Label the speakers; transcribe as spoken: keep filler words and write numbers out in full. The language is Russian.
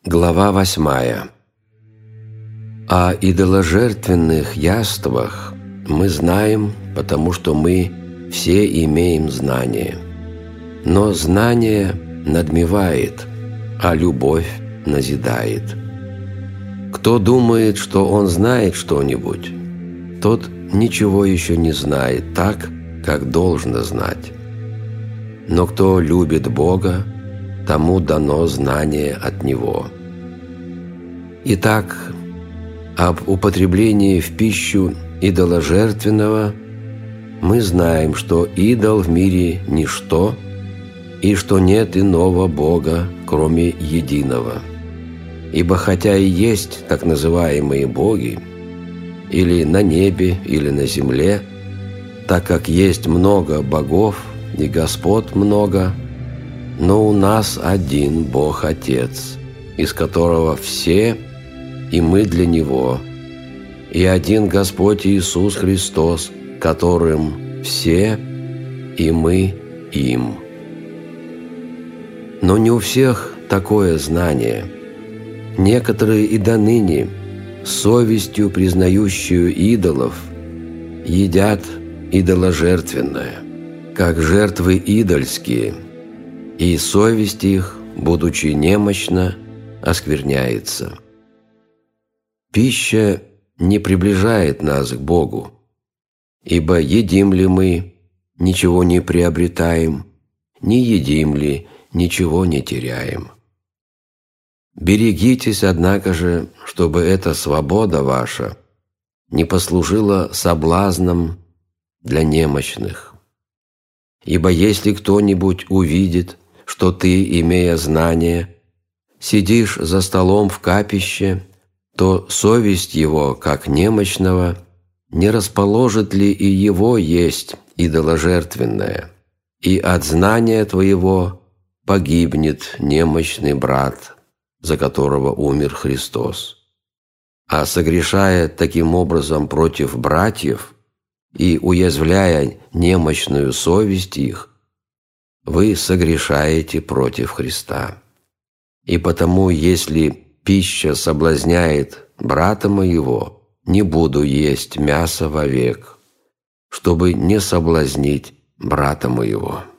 Speaker 1: Глава восьмая. О идоложертвенных яствах мы знаем, потому что мы все имеем знание. Но знание надмевает, а любовь назидает. Кто думает, что он знает что-нибудь, тот ничего еще не знает так, как должно знать. Но кто любит Бога, тому дано знание от Него. Итак, об употреблении в пищу идоложертвенного мы знаем, что идол в мире – ничто, и что нет иного Бога, кроме единого. Ибо хотя и есть так называемые боги, или на небе, или на земле, так как есть много богов и господ много, но у нас один Бог Отец, из которого все, и мы для Него, и один Господь Иисус Христос, которым все, и мы им. Но не у всех такое знание. Некоторые и до ныне, совестью признающую идолов, едят идоложертвенное, как жертвы идольские, и совесть их, будучи немощна, оскверняется. Пища не приближает нас к Богу, ибо едим ли мы, ничего не приобретаем, не едим ли, ничего не теряем. Берегитесь, однако же, чтобы эта свобода ваша не послужила соблазном для немощных. Ибо если кто-нибудь увидит, что ты, имея знание, сидишь за столом в капище, то совесть его, как немощного, не расположит ли и его есть идоложертвенное, и от знания твоего погибнет немощный брат, за которого умер Христос. А согрешая таким образом против братьев и уязвляя немощную совесть их, вы согрешаете против Христа. И потому, если пища соблазняет брата моего, не буду есть мясо вовек, чтобы не соблазнить брата моего».